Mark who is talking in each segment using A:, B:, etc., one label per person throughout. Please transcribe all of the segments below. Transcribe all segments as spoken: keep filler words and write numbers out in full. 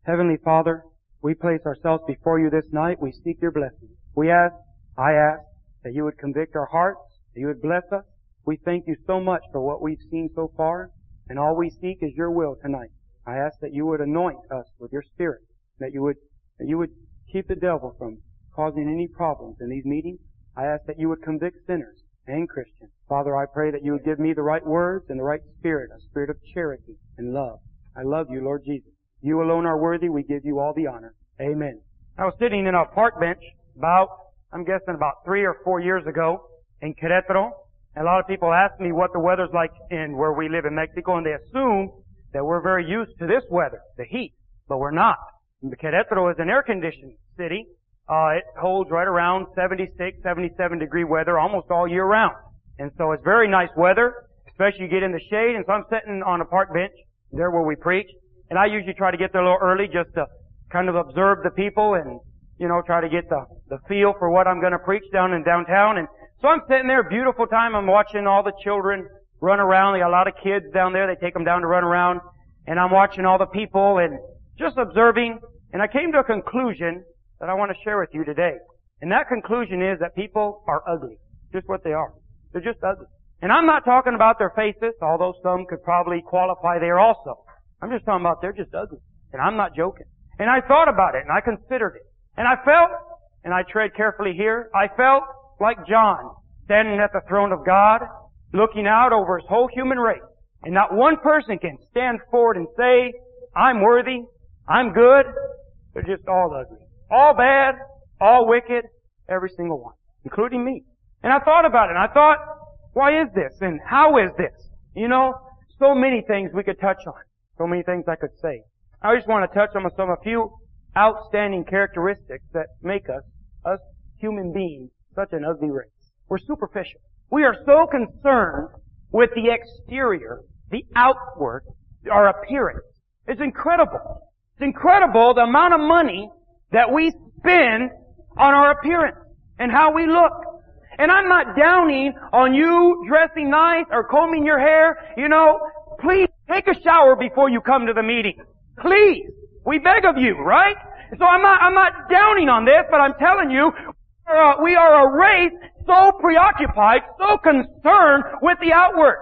A: Heavenly Father, we place ourselves before you this night. We seek your blessing. We ask, I ask, that you would convict our hearts, that you would bless us. We thank you so much for what we've seen so far, and all we seek is your will tonight. I ask that you would anoint us with your Spirit, that you would, that you would keep the devil from causing any problems in these meetings. I ask that you would convict sinners and Christians. Father, I pray that you would give me the right words and the right spirit, a spirit of charity and love. I love you, Lord Jesus. You alone are worthy. We give you all the honor. Amen. I was sitting in a park bench about, I'm guessing about three or four years ago in Querétaro. And a lot of people ask me what the weather's like in where we live in Mexico, and they assume that we're very used to this weather, the heat. But we're not. Querétaro is an air-conditioned city. Uh, it holds right around seventy-six, seventy-seven degree weather almost all year round. And so it's very nice weather, especially you get in the shade. And so I'm sitting on a park bench there where we preach. And I usually try to get there a little early just to kind of observe the people and, you know, try to get the, the feel for what I'm going to preach down in downtown. And so I'm sitting there, beautiful time. I'm watching all the children run around. They got a lot of kids down there. They take them down to run around. And I'm watching all the people and just observing. And I came to a conclusion that I want to share with you today. And that conclusion is that people are ugly. Just what they are. They're just ugly. And I'm not talking about their faces, although some could probably qualify there also. I'm just talking about they're just ugly. And I'm not joking. And I thought about it and I considered it. And I felt, and I tread carefully here, I felt like John standing at the throne of God, looking out over his whole human race. And not one person can stand forward and say, I'm worthy, I'm good. They're just all ugly. All bad, all wicked, every single one, including me. And I thought about it, and I thought, why is this? And how is this? You know, so many things we could touch on. So many things I could say. I just want to touch on some, a few outstanding characteristics that make us, us human beings, such an ugly race. We're superficial. We are so concerned with the exterior, the outward, our appearance. It's incredible. It's incredible the amount of money that we spend on our appearance and how we look. And I'm not downing on you dressing nice or combing your hair. You know, please take a shower before you come to the meeting. Please. We beg of you, right? So I'm not, I'm not downing on this, but I'm telling you, uh, we are a race so preoccupied, so concerned with the outward.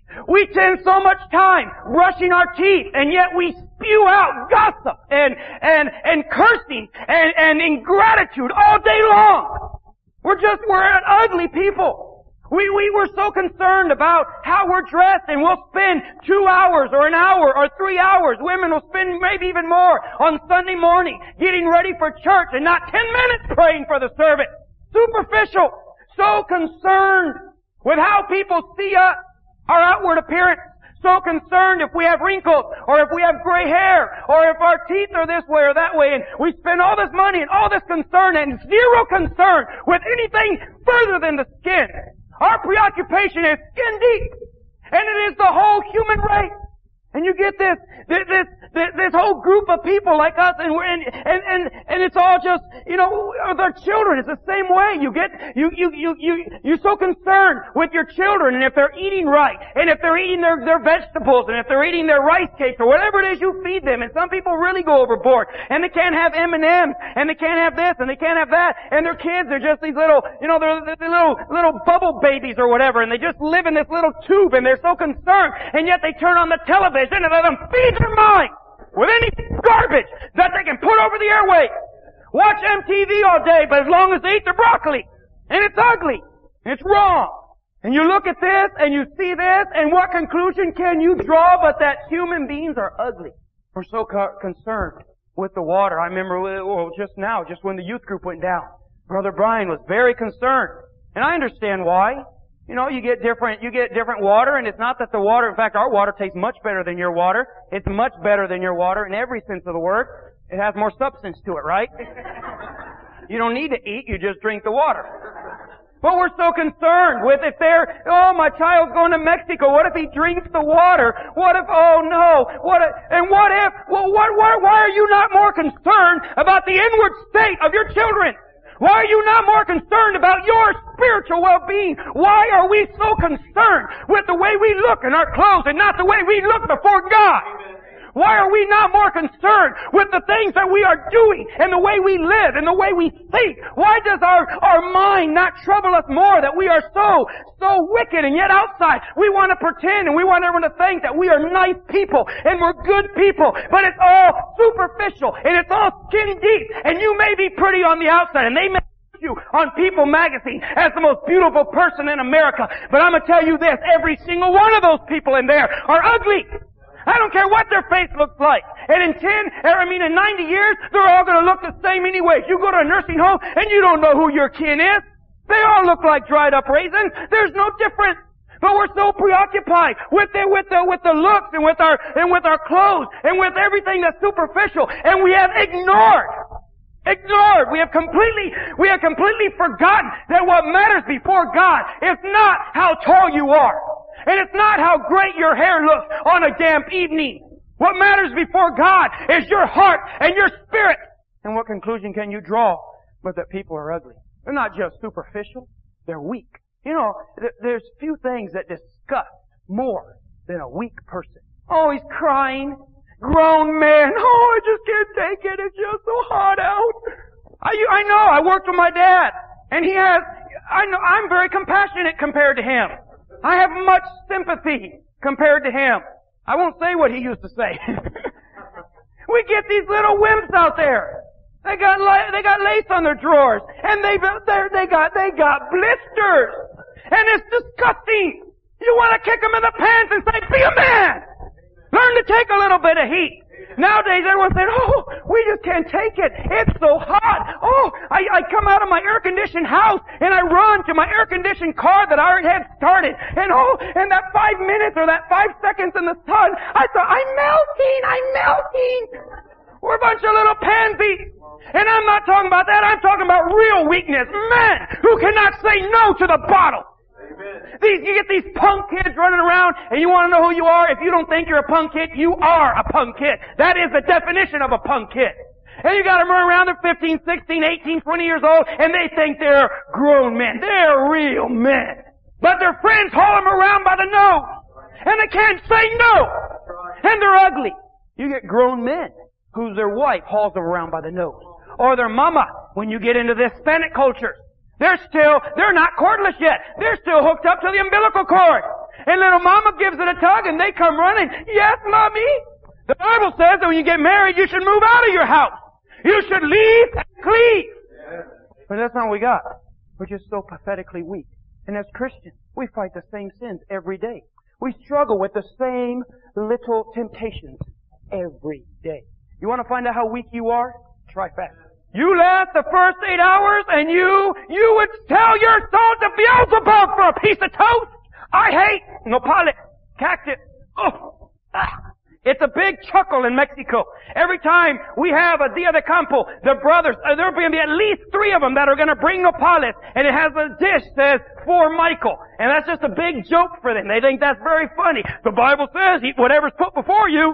A: We spend so much time brushing our teeth, and yet we spew out gossip and, and, and cursing and, and ingratitude all day long. We're just, we're an ugly people. We, we were so concerned about how we're dressed, and we'll spend two hours or an hour or three hours. Women will spend maybe even more on Sunday morning getting ready for church and not ten minutes praying for the service. Superficial. So concerned with how people see us, our outward appearance. So concerned if we have wrinkles, or if we have gray hair, or if our teeth are this way or that way, and we spend all this money and all this concern and zero concern with anything further than the skin. Our preoccupation is skin deep. And it is the whole human race. And you get this, this, this, this whole group of people like us, and we're in, and, and, and it's all just, you know, their children. It's the same way. You get, you, you, you, you, you're so concerned with your children, and if they're eating right, and if they're eating their, their vegetables, and if they're eating their rice cakes, or whatever it is you feed them. And some people really go overboard, and they can't have M and M's, and they can't have this, and they can't have that, and their kids are just these little, you know, they're, they're little, little bubble babies or whatever, and they just live in this little tube, and they're so concerned, and yet they turn on the television and let them feed their mind with any garbage that they can put over the airwaves. Watch M T V all day, but as long as they eat their broccoli. And it's ugly. And it's wrong. And you look at this, and you see this, and what conclusion can you draw but that human beings are ugly? We're so co- concerned with the water. I remember, well, just now, just when the youth group went down, Brother Brian was very concerned. And I understand why. You know, you get different, you get different water, and it's not that the water, in fact, our water tastes much better than your water. It's much better than your water in every sense of the word. It has more substance to it, right? You don't need to eat, you just drink the water. But we're so concerned with if they're, oh, my child's going to Mexico, what if he drinks the water? What if, oh no, what if, and what if, well, what, why, why are you not more concerned about the inward state of your children? Why are you not more concerned about your spiritual well-being? Why are we so concerned with the way we look in our clothes and not the way we look before God? Why are we not more concerned with the things that we are doing and the way we live and the way we think? Why does our, our mind not trouble us more that we are so, so wicked, and yet outside we want to pretend and we want everyone to think that we are nice people and we're good people, but it's all superficial and it's all skin deep, and you may be pretty on the outside and they may you on People magazine as the most beautiful person in America, but I'm going to tell you this, every single one of those people in there are ugly. I don't care what their face looks like. And in ten, I mean in ninety years, they're all going to look the same anyway. You go to a nursing home and you don't know who your kin is. They all look like dried up raisins. There's no difference. But we're so preoccupied with the, with the, with the looks and with our, and with our clothes and with everything that's superficial, and we have ignored Ignored. We have completely, we have completely forgotten that what matters before God is not how tall you are. And it's not how great your hair looks on a damp evening. What matters before God is your heart and your spirit. And what conclusion can you draw? But that people are ugly. They're not just superficial. They're weak. You know, th- there's few things that disgust more than a weak person. Oh, he's crying. Grown man. Oh, I just can't take it. It's just so hot out. I, I know. I worked with my dad. And he has, I know, I'm very compassionate compared to him. I have much sympathy compared to him. I won't say what he used to say. We get these little wimps out there. They got they got lace on their drawers, and they they got they got blisters, and it's disgusting. You want to kick them in the pants and say, "Be a man. Learn to take a little bit of heat." Nowadays, everyone said, "Oh, we just can't take it. It's so hot. Oh, I, I come out of my air-conditioned house and I run to my air-conditioned car that I already had started. And oh, and that five minutes or that five seconds in the sun, I thought, I'm melting, I'm melting." We're a bunch of little pansies. And I'm not talking about that. I'm talking about real weakness. Men who cannot say no to the bottle. These, you get these punk kids running around, and you want to know who you are? If you don't think you're a punk kid, you are a punk kid. That is the definition of a punk kid. And you got them running around, they're fifteen, sixteen, eighteen, twenty years old, and they think they're grown men. They're real men. But their friends haul them around by the nose. And they can't say no. And they're ugly. You get grown men whose their wife hauls them around by the nose. Or their mama, when you get into the Hispanic culture. They're still, they're not cordless yet. They're still hooked up to the umbilical cord. And little mama gives it a tug and they come running. Yes, mommy. The Bible says that when you get married, you should move out of your house. You should leave and cleave. But that's not what we got. We're just so pathetically weak. And as Christians, we fight the same sins every day. We struggle with the same little temptations every day. You want to find out how weak you are? Try fasting. You last the first eight hours and you, you would tell your soul to Beelzebub for a piece of toast. I hate nopales, cactus. Oh, ah. It's a big chuckle in Mexico. Every time we have a Dia de Campo, the brothers, uh, there'll be at least three of them that are going to bring nopales, and it has a dish that says, "For Michael." And that's just a big joke for them. They think that's very funny. The Bible says, eat whatever's put before you.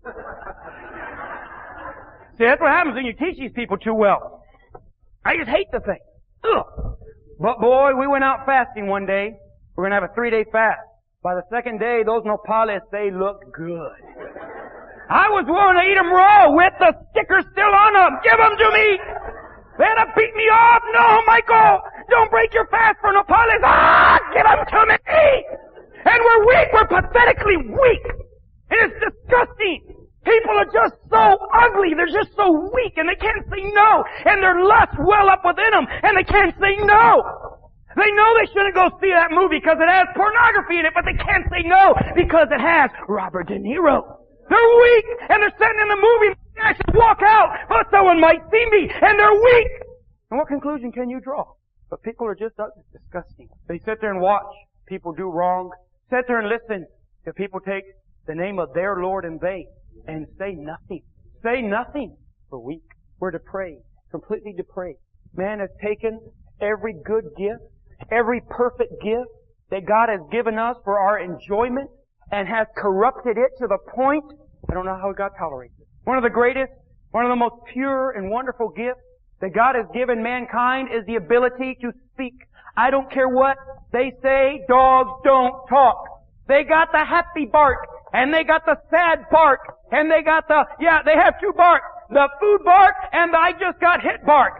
A: See, that's what happens when you teach these people too well. I just hate the thing. Ugh. But boy, we went out fasting one day. We're going to have a three-day fast. By the second day, those nopales, they look good. I was willing to eat them raw with the sticker still on them. Give them to me. They'd have beat me off. No, Michael, don't break your fast for nopales. Ah, give them to me. And we're weak. We're pathetically weak. And it's disgusting. People are just so ugly. They're just so weak, and they can't say no. And their lust well up within them, and they can't say no. They know they shouldn't go see that movie because it has pornography in it, but they can't say no because it has Robert De Niro. They're weak, and they're sitting in the movie, and I should walk out, but someone might see me, and they're weak. And what conclusion can you draw? But people are just ugly. It's disgusting. They sit there and watch people do wrong. Sit there and listen to people take the name of their Lord in vain. And say nothing. Say nothing. We're weak. We're depraved. Completely depraved. Man has taken every good gift, every perfect gift that God has given us for our enjoyment and has corrupted it to the point, I don't know how God tolerates it. One of the greatest, one of the most pure and wonderful gifts that God has given mankind is the ability to speak. I don't care what they say, dogs don't talk. They got the happy bark. and they got the sad bark, and they got the, yeah, they have two barks. The food bark and the I just got hit bark.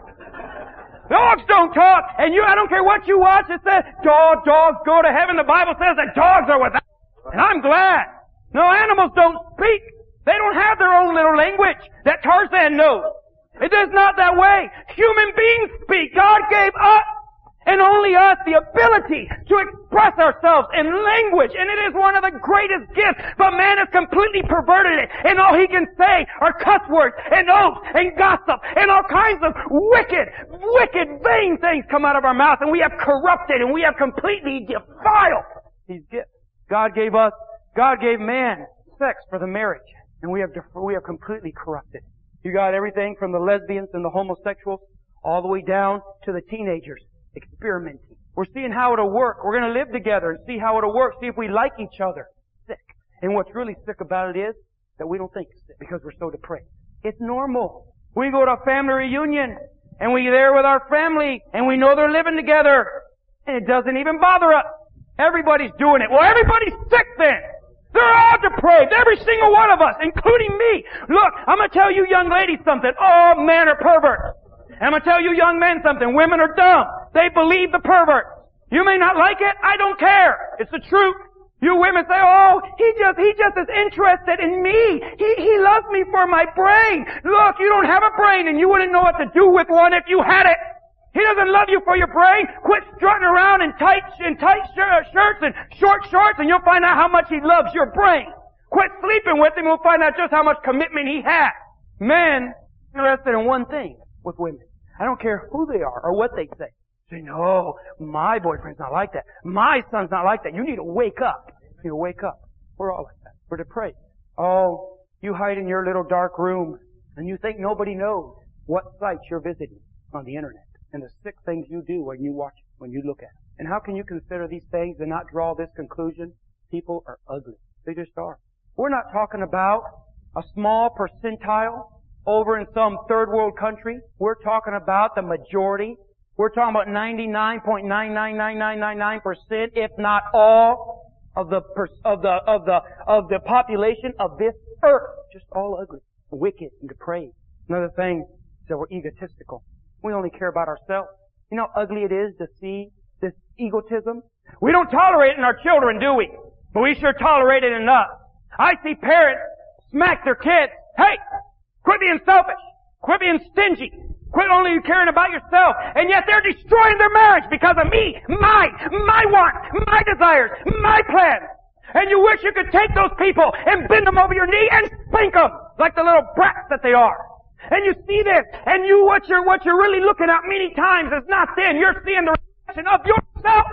A: Dogs don't talk, and you, I don't care what you watch, it says, dog, dogs go to heaven. The Bible says that dogs are without. And I'm glad. No, animals don't speak. They don't have their own little language that Tarzan knows. It is not that way. Human beings speak. God gave us, and only us, the ability to express ourselves in language. And it is one of the greatest gifts. But man has completely perverted it. And all he can say are cuss words and oaths and gossip and all kinds of wicked, wicked, vain things come out of our mouth. And we have corrupted and we have completely defiled these gifts. God gave us, God gave man sex for the marriage. And we have, we have completely corrupted. You got everything from the lesbians and the homosexuals all the way down to the teenagers. Experimenting. We're seeing how it'll work. We're going to live together and see how it'll work. See if we like each other. Sick. And what's really sick about it is that we don't think it's sick because we're so depraved. It's normal. We go to a family reunion and we're there with our family and we know they're living together and it doesn't even bother us. Everybody's doing it. Well, everybody's sick then. They're all depraved. Every single one of us, including me. Look, I'm going to tell you young ladies something. All men are perverts. I'm going to tell you young men something. Women are dumb. They believe the pervert. You may not like it. I don't care. It's the truth. You women say, oh, he just, he just is interested in me. He, he loves me for my brain. Look, you don't have a brain and you wouldn't know what to do with one if you had it. He doesn't love you for your brain. Quit strutting around in tight, in tight shirts and short shorts and you'll find out how much he loves your brain. Quit sleeping with him and we'll find out just how much commitment he has. Men are interested in one thing with women. I don't care who they are or what they say. Say, no, my boyfriend's not like that. My son's not like that. You need to wake up. You need to wake up. We're all like that. We're depraved. Oh, you hide in your little dark room and you think nobody knows what sites you're visiting on the internet and the sick things you do when you watch, when you look at it. And how can you consider these things and not draw this conclusion? People are ugly. They just are. We're not talking about a small percentile over in some third world country. We're talking about the majority. We're talking about ninety-nine point nine nine nine nine nine nine percent, if not all, of the, of the, of the, of the population of this earth. Just all ugly, wicked, and depraved. Another thing is that we're egotistical. We only care about ourselves. You know how ugly it is to see this egotism? We don't tolerate it in our children, do we? But we sure tolerate it in us. I see parents smack their kids. Hey! Quit being selfish. Quit being stingy. Quit only caring about yourself. And yet they're destroying their marriage because of me, my, my wants, my desires, my plans. And you wish you could take those people and bend them over your knee and spank them like the little brats that they are. And you see this, and you, what you're, what you're really looking at many times is not them. You're seeing the reflection of yourself.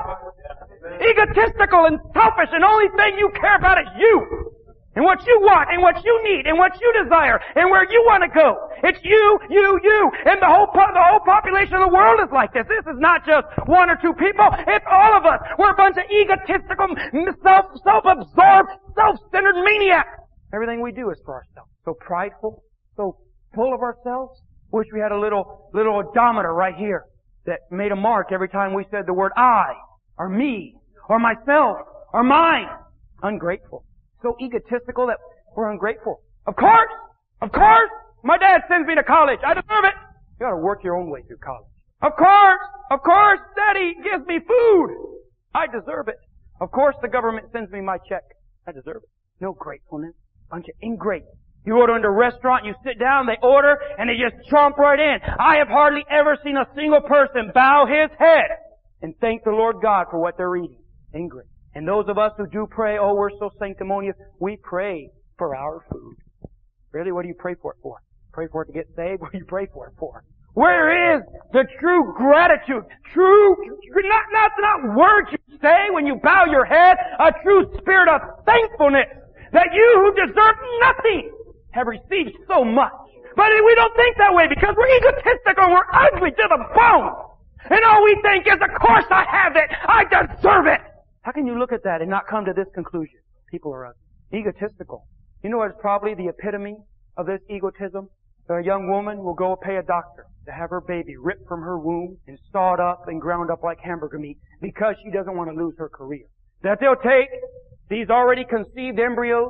A: Egotistical and selfish, and the only thing you care about is you. And what you want, and what you need, and what you desire, and where you want to go. It's you, you, you, and the whole po- the whole population of the world is like this. This is not just one or two people. It's all of us. We're a bunch of egotistical, self, self-absorbed, self-centered maniacs. Everything we do is for ourselves. So prideful, so full of ourselves. Wish we had a little, little odometer right here that made a mark every time we said the word I, or me, or myself, or mine. Ungrateful. So egotistical that we're ungrateful. Of course! Of course! My dad sends me to college. I deserve it. You gotta work your own way through college. Of course! Of course! Daddy gives me food. I deserve it. Of course the government sends me my check. I deserve it. No gratefulness. Bunch of ingrates. You order into a restaurant, you sit down, they order, and they just chomp right in. I have hardly ever seen a single person bow his head and thank the Lord God for what they're eating. Ingrate. And those of us who do pray, oh, we're so sanctimonious, we pray for our food. Really, what do you pray for it for? Pray for it to get saved? What do you pray for it for? Where is the true gratitude? True, not, not, not words you say when you bow your head, a true spirit of thankfulness that you who deserve nothing have received so much. But we don't think that way because we're egotistical and we're ugly to the bone. And all we think is, of course I have it. I deserve it. How can you look at that and not come to this conclusion? People are ugly. Egotistical. You know what is probably the epitome of this egotism? A young woman will go pay a doctor to have her baby ripped from her womb and sawed up and ground up like hamburger meat because she doesn't want to lose her career. That they'll take these already conceived embryos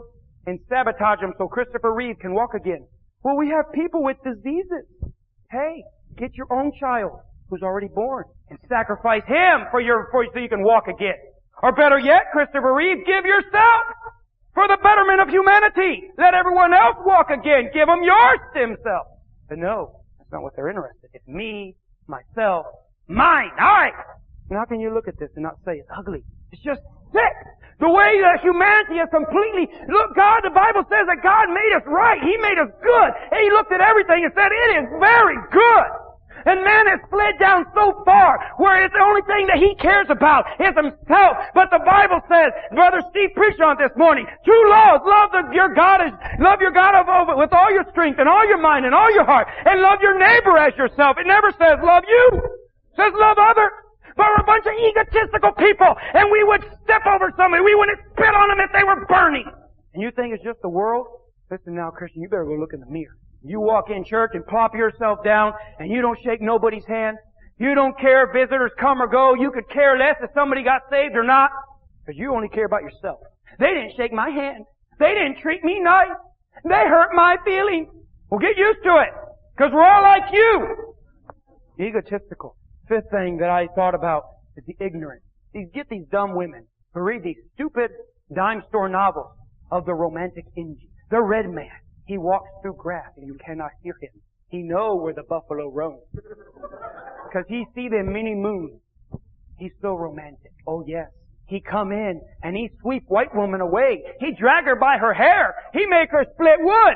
A: and sabotage them so Christopher Reeve can walk again. Well, we have people with diseases. Hey, get your own child who's already born and sacrifice him for your, for, so you can walk again. Or better yet, Christopher Reeve, give yourself for the betterment of humanity. Let everyone else walk again. Give them your stem cells. But no, that's not what they're interested in. It's me, myself, mine, I. And how can you look at this and not say it's ugly? It's just sick. The way that humanity is completely, look, God, the Bible says that God made us right. He made us good. And He looked at everything and said, it is very good. And man has slid down so far where it's the only thing that he cares about is himself. But the Bible says, Brother Steve preached on it this morning, two laws. Love the, your God, is, love your God of, of, with all your strength and all your mind and all your heart. And love your neighbor as yourself. It never says love you. It says love others. But we're a bunch of egotistical people, and we would step over somebody. We wouldn't spit on them if they were burning. And you think it's just the world? Listen now, Christian, you better go look in the mirror. You walk in church and plop yourself down, and you don't shake nobody's hand. You don't care if visitors come or go. You could care less if somebody got saved or not, because you only care about yourself. They didn't shake my hand. They didn't treat me nice. They hurt my feelings. Well, get used to it, because we're all like you. Egotistical. Fifth thing that I thought about is the ignorance. These get these dumb women who read these stupid dime store novels of the romantic Injun. The red man. He walks through grass and you cannot hear him. He know where the buffalo roams. Because he see them many moons. He's so romantic. Oh yes. He come in and he sweep white woman away. He drag her by her hair. He make her split wood.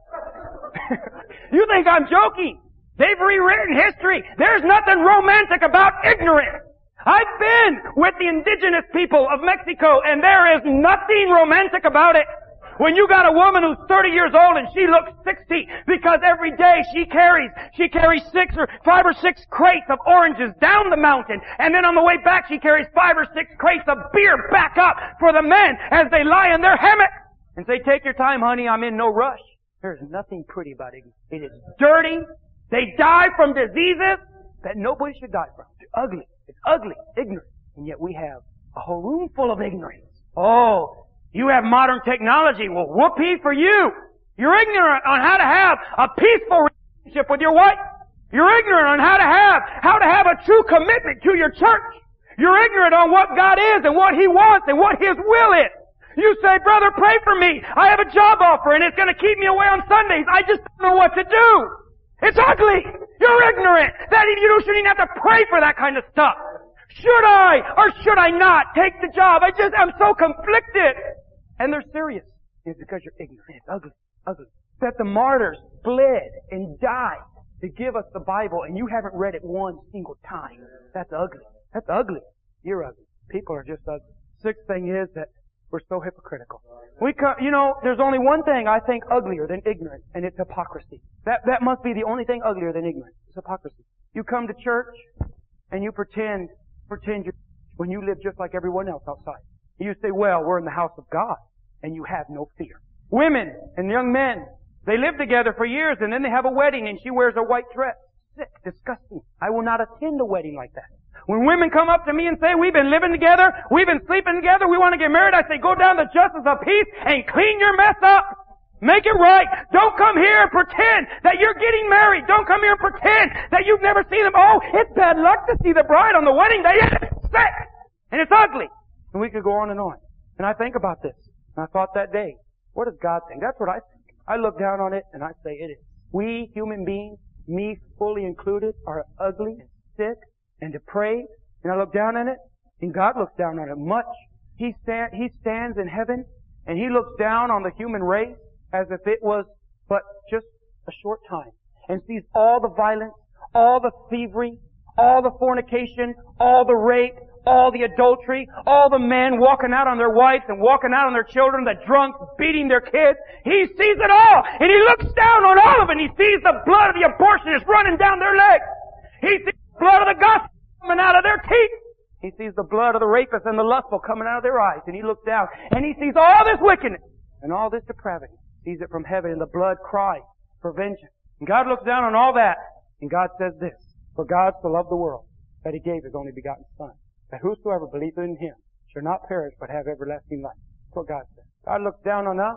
A: You think I'm joking? They've rewritten history. There's nothing romantic about ignorance. I've been with the indigenous people of Mexico and there is nothing romantic about it. When you got a woman who's thirty years old and she looks sixty because every day she carries, she carries six or five or six crates of oranges down the mountain, and then on the way back she carries five or six crates of beer back up for the men as they lie in their hammock and say, take your time, honey, I'm in no rush. There's nothing pretty about it. It is dirty. They die from diseases that nobody should die from. It's ugly. It's ugly. Ignorant. And yet we have a whole room full of ignorance. Oh, you have modern technology. Well, whoopee for you. You're ignorant on how to have a peaceful relationship with your wife. You're ignorant on how to have, how to have a true commitment to your church. You're ignorant on what God is and what He wants and what His will is. You say, brother, pray for me. I have a job offer and it's going to keep me away on Sundays. I just don't know what to do. It's ugly. You're ignorant. That you shouldn't even have to pray for that kind of stuff. Should I or should I not take the job? I just, I'm so conflicted. And they're serious. It's because you're ignorant. It's ugly. Ugly. That the martyrs bled and died to give us the Bible and you haven't read it one single time. That's ugly. That's ugly. You're ugly. People are just ugly. Sixth thing is that we're so hypocritical. We, co- you know, there's only one thing I think uglier than ignorance, and it's hypocrisy. That, that must be the only thing uglier than ignorance. It's hypocrisy. You come to church and you pretend, pretend you're, when you live just like everyone else outside. You say, well, we're in the house of God, and you have no fear. Women and young men, they live together for years, and then they have a wedding, and she wears a white dress. Sick, disgusting. I will not attend a wedding like that. When women come up to me and say, we've been living together, we've been sleeping together, we want to get married, I say, go down to Justice of Peace and clean your mess up. Make it right. Don't come here and pretend that you're getting married. Don't come here and pretend that you've never seen them. Oh, it's bad luck to see the bride on the wedding day. It's sick. And it's ugly. And we could go on and on. And I think about this. And I thought that day, what does God think? That's what I think. I look down on it and I say it is. We human beings, me fully included, are ugly and sick and depraved. And I look down on it, and God looks down on it much. He, stand, he stands in heaven, and He looks down on the human race as if it was but just a short time, and sees all the violence, all the thievery, all the fornication, all the rape, all the adultery, all the men walking out on their wives and walking out on their children, the drunks beating their kids. He sees it all, and He looks down on all of it, and He sees the blood of the abortionists running down their legs. He sees the blood of the gospel coming out of their teeth. He sees the blood of the rapists and the lustful coming out of their eyes, and He looks down, and He sees all this wickedness and all this depravity. He sees it from heaven, and the blood cries for vengeance. And God looks down on all that, and God says this, for God so loved the world that He gave His only begotten Son, that whosoever believeth in Him shall not perish but have everlasting life. That's what God says. God looks down on us,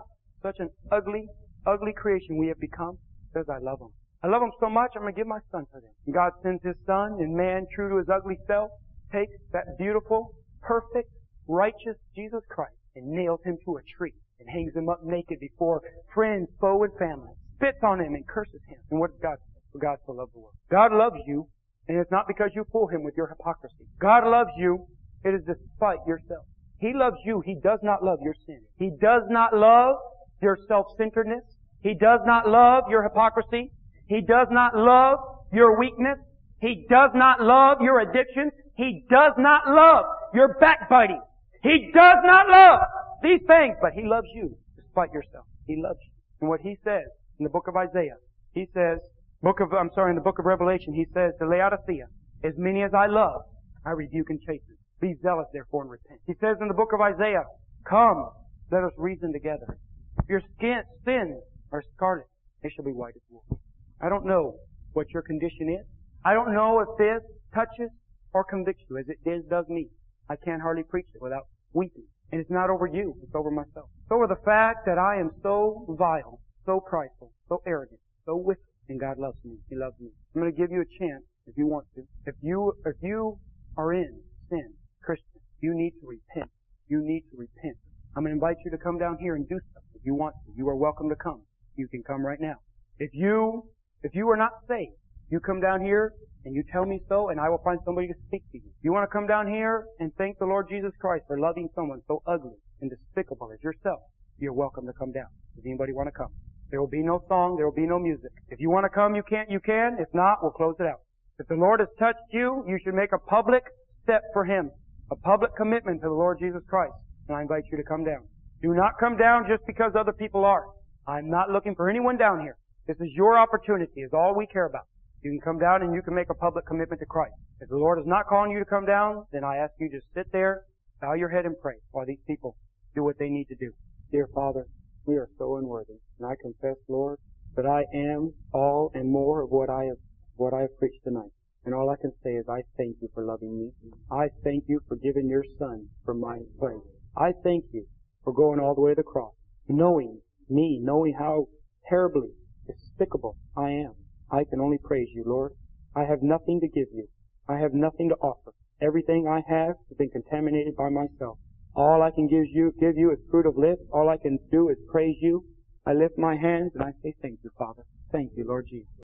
A: such an ugly, ugly creation we have become. He says, I love them. I love them so much, I'm going to give my Son for them. And God sends His Son, and man, true to his ugly self, takes that beautiful, perfect, righteous Jesus Christ and nails Him to a tree and hangs Him up naked before friends, foe, and family. Spits on Him and curses Him. And what does God say? For God so loved the world. God loves you, and it's not because you fool Him with your hypocrisy. God loves you, it is despite yourself. He loves you, He does not love your sin. He does not love your self-centeredness. He does not love your hypocrisy. He does not love your weakness. He does not love your addictions. He does not love your backbiting. He does not love these things, but He loves you despite yourself. He loves you. And what He says in the book of Isaiah, He says, book of, I'm sorry, in the book of Revelation, He says to Laodicea, as many as I love, I rebuke and chasten. Be zealous therefore and repent. He says in the book of Isaiah, come, let us reason together. If your skin, sins are scarlet, they shall be white as wool. I don't know what your condition is. I don't know if this touches or convicts you as it does, does me. I can't hardly preach it without weeping. And it's not over you, it's over myself. It's over the fact that I am so vile, so prideful, so arrogant, so wicked, and God loves me. He loves me. I'm going to give you a chance if you want to. If you, if you are in sin, Christian, you need to repent. You need to repent. I'm going to invite you to come down here and do something. If you want to, you are welcome to come. You can come right now. If you, if you are not saved, you come down here and you tell me so, and I will find somebody to speak to you. If you want to come down here and thank the Lord Jesus Christ for loving someone so ugly and despicable as yourself, you're welcome to come down. Does anybody want to come? There will be no song. There will be no music. If you want to come, you can't, you can. If not, we'll close it out. If the Lord has touched you, you should make a public step for Him. A public commitment to the Lord Jesus Christ. And I invite you to come down. Do not come down just because other people are. I'm not looking for anyone down here. This is your opportunity. It's all we care about. You can come down and you can make a public commitment to Christ. If the Lord is not calling you to come down, then I ask you to sit there, bow your head and pray while these people do what they need to do. Dear Father, we are so unworthy. And I confess, Lord, that I am all and more of what I have, what I have preached tonight. And all I can say is I thank you for loving me. I thank you for giving your Son for my place. I thank you for going all the way to the cross, knowing me, knowing how terribly despicable I am. I can only praise you, Lord. I have nothing to give you. I have nothing to offer. Everything I have has been contaminated by myself. All I can give you, give you is fruit of lips. All I can do is praise you. I lift my hands and I say thank you, Father. Thank you, Lord Jesus.